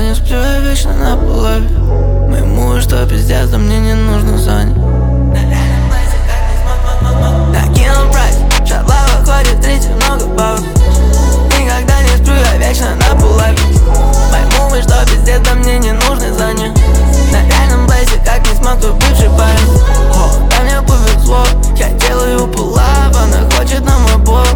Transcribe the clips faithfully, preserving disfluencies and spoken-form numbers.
не сплю, я вечно на полове. Моему что пиздец, да мне не нужно занять. Накинул прайс, шатла выходит третий, много бабок. Никогда не сплю, я вечно на полове. Моему что пиздец, да мне не нужно занять. На реальном блейзе, как не смог твой бывший парень. О, да мне повезло, я делаю пулап, она хочет на мой бок.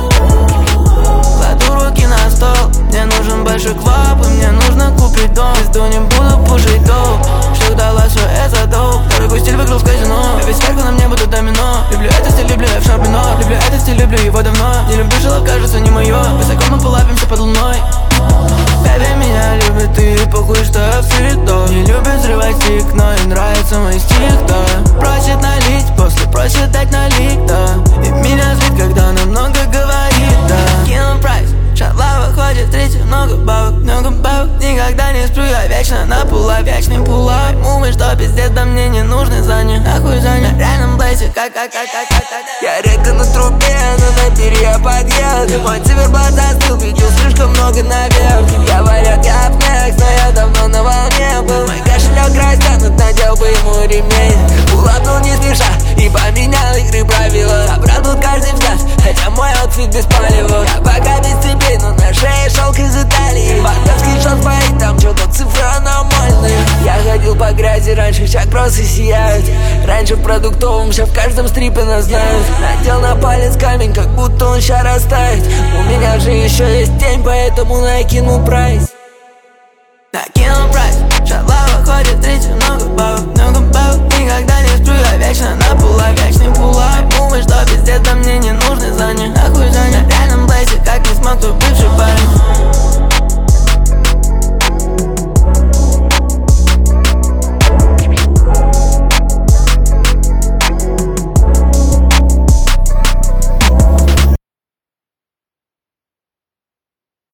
Кладу руки на стол, мне нужен большой квап, и мне нужно купить дом. Пизду не буду пушить доп, что дала все это доп. Дорогой стиль выиграл в казино, я весь сверху на мне буду домино. Люблю этот стиль, люблю я в шампино. Люблю этот стиль, люблю его давно. Не люблю шелов, кажется, не мое. Высоко мы полапимся под луной. Бэби меня любит и похуй, что я в середо. Не любит взрывать стик, но ей нравится мой стих, да. Просит налить, после просит дать налик, да. И меня злит, когда она много говорит, да. Кинул прайс, шатла выходит третий, много бабок, много бабок. Никогда не сплю, я вечно на пулап, вечный пулап. Мумы, что пиздец, да мне не нужны занят. Нахуй занят, на реальном блейзе, как, как, как, как, как, как. Я редко на трубе, но на тире я подъеду. Мой циферблат застыл, видел слишком много наверх. Я варят, я апнекс, но я давно на волне был. Мой кошелек растянут, надел бы ему ремень. Улапнул не спеша и поменял игры правила. Забрал тут каждый взгляд, хотя мой аутфит без палева. Я пока без цепей, но на шее шелк из Италии. Банковский шот стоит, там что-то цифры аномальные. Я ходил по грязи раньше, сейчас кроссы сияют. Раньше в продуктовом, сейчас в каждом стрипе нас знают. Надел на палец камень, как будто он ща растает. У меня же еще есть тень, поэтому накинул прайс. Накинул прайс, шатла выходит третий,